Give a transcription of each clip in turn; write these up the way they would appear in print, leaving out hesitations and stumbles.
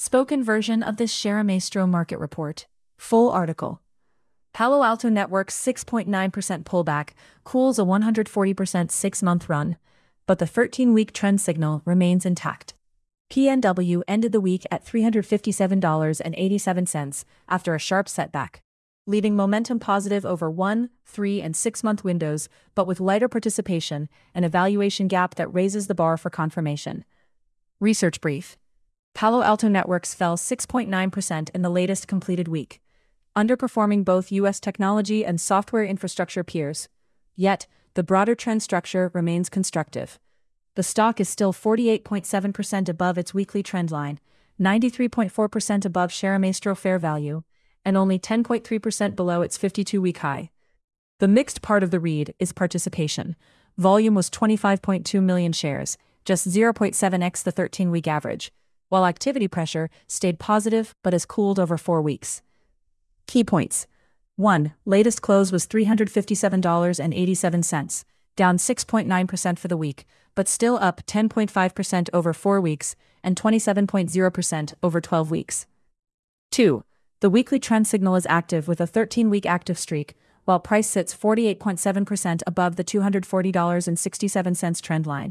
Spoken version of this Share Maestro market report. Full article. Palo Alto Networks' 6.9% pullback cools a 140% 6-month run, but the 13-week trend signal remains intact. PNW ended the week at $357.87 after a sharp setback, leaving momentum positive over 1, 3, and 6-month windows, but with lighter participation and a valuation gap that raises the bar for confirmation. Research brief. Palo Alto Networks fell 6.9% in the latest completed week, underperforming both U.S. technology and software infrastructure peers. Yet, the broader trend structure remains constructive. The stock is still 48.7% above its weekly trend line, 93.4% above Share Maestro fair value, and only 10.3% below its 52-week high. The mixed part of the read is participation. Volume was 25.2 million shares, just 0.7x the 13-week average, while activity pressure stayed positive but has cooled over 4 weeks. Key points. 1. Latest close was $357.87, down 6.9% for the week, but still up 10.5% over 4 weeks and 27.0% over 12 weeks. 2. The weekly trend signal is active with a 13-week active streak, while price sits 48.7% above the $240.67 trend line.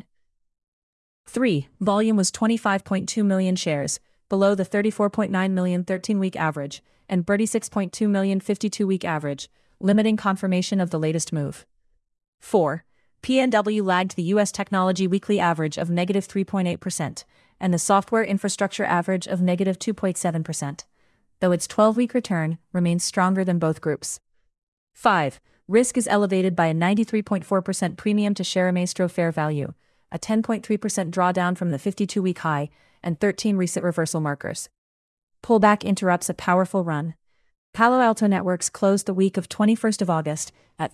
3. Volume was 25.2 million shares, below the 34.9 million 13-week average, and 36.2 million 52-week average, limiting confirmation of the latest move. 4. PNW lagged the U.S. technology weekly average of negative 3.8% and the software infrastructure average of negative 2.7%, though its 12-week return remains stronger than both groups. 5. Risk is elevated by a 93.4% premium to Share Maestro fair value, a 10.3% drawdown from the 52-week high, and 13 recent reversal markers. Pullback interrupts a powerful run. Palo Alto Networks closed the week of 21st of August at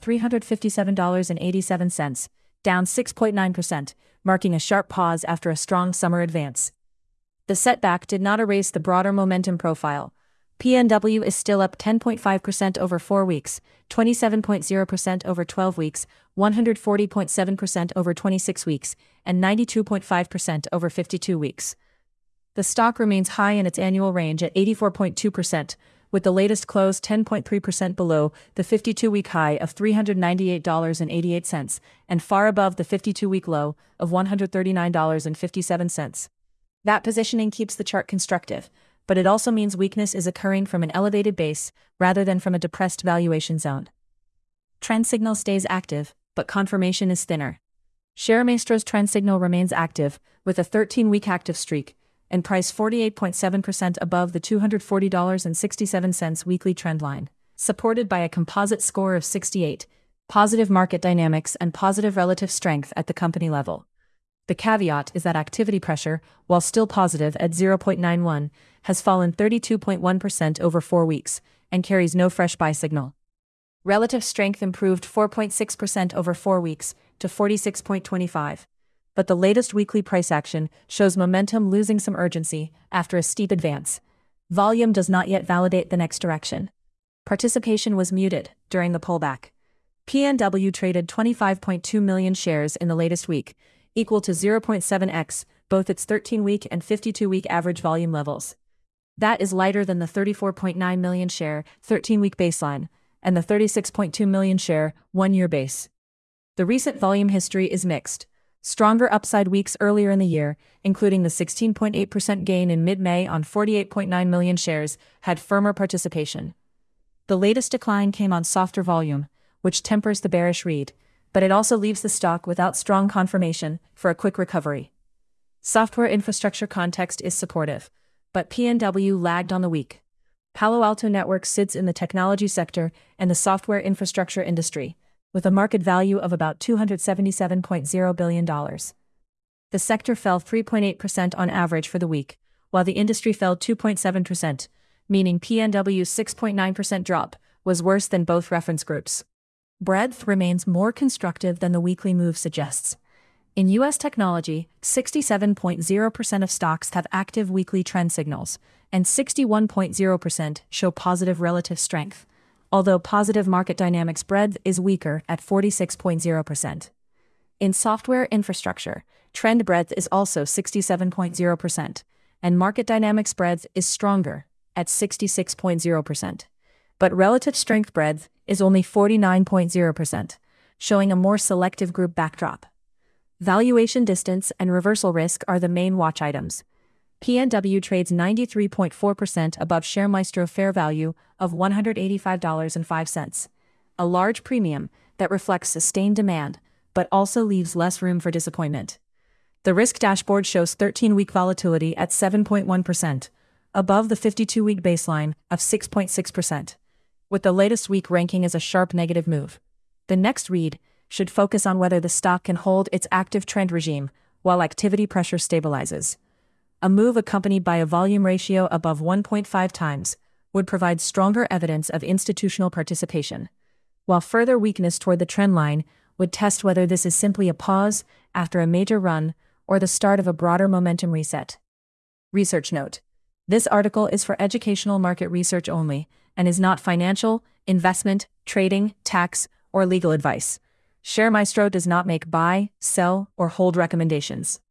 $357.87, down 6.9%, marking a sharp pause after a strong summer advance. The setback did not erase the broader momentum profile. PNW is still up 10.5% over 4 weeks, 27.0% over 12 weeks, 140.7% over 26 weeks, and 92.5% over 52 weeks. The stock remains high in its annual range at 84.2%, with the latest close 10.3% below the 52-week high of $398.88 and far above the 52-week low of $139.57. That positioning keeps the chart constructive, but it also means weakness is occurring from an elevated base rather than from a depressed valuation zone. Trend signal stays active, but confirmation is thinner. Share Maestro's trend signal remains active, with a 13-week active streak, and price 48.7% above the $240.67 weekly trend line, supported by a composite score of 68, positive market dynamics and positive relative strength at the company level. The caveat is that activity pressure, while still positive at 0.91, has fallen 32.1% over 4 weeks, and carries no fresh buy signal. Relative strength improved 4.6% over 4 weeks to 46.25, but the latest weekly price action shows momentum losing some urgency after a steep advance. Volume does not yet validate the next direction. Participation was muted during the pullback. PNW traded 25.2 million shares in the latest week, equal to 0.7x both its 13-week and 52-week average volume levels. That is lighter than the 34.9 million share 13-week baseline and the 36.2 million share 1-year base. The recent volume history is mixed. Stronger upside weeks earlier in the year, including the 16.8% gain in mid-May on 48.9 million shares, had firmer participation. The latest decline came on softer volume, which tempers the bearish read, but it also leaves the stock without strong confirmation for a quick recovery. Software infrastructure context is supportive, but PNW lagged on the week. Palo Alto Networks sits in the technology sector and the software infrastructure industry, with a market value of about $277.0 billion. The sector fell 3.8% on average for the week, while the industry fell 2.7%, meaning PNW's 6.9% drop was worse than both reference groups. Breadth remains more constructive than the weekly move suggests. In U.S. technology, 67.0% of stocks have active weekly trend signals, and 61.0% show positive relative strength, although positive market dynamics breadth is weaker at 46.0%. In software infrastructure, trend breadth is also 67.0%, and market dynamic spreads is stronger, at 66.0%. But relative strength breadth is only 49.0%, showing a more selective group backdrop. Valuation distance and reversal risk are the main watch items. PNW trades 93.4% above ShareMaestro fair value of $185.05, a large premium that reflects sustained demand, but also leaves less room for disappointment. The risk dashboard shows 13-week volatility at 7.1%, above the 52-week baseline of 6.6%, with the latest week ranking as a sharp negative move. The next read should focus on whether the stock can hold its active trend regime while activity pressure stabilizes. A move accompanied by a volume ratio above 1.5 times would provide stronger evidence of institutional participation, while further weakness toward the trend line would test whether this is simply a pause after a major run or the start of a broader momentum reset. Research note: this article is for educational market research only and is not financial, investment, trading, tax, or legal advice. ShareMaestro does not make buy, sell, or hold recommendations.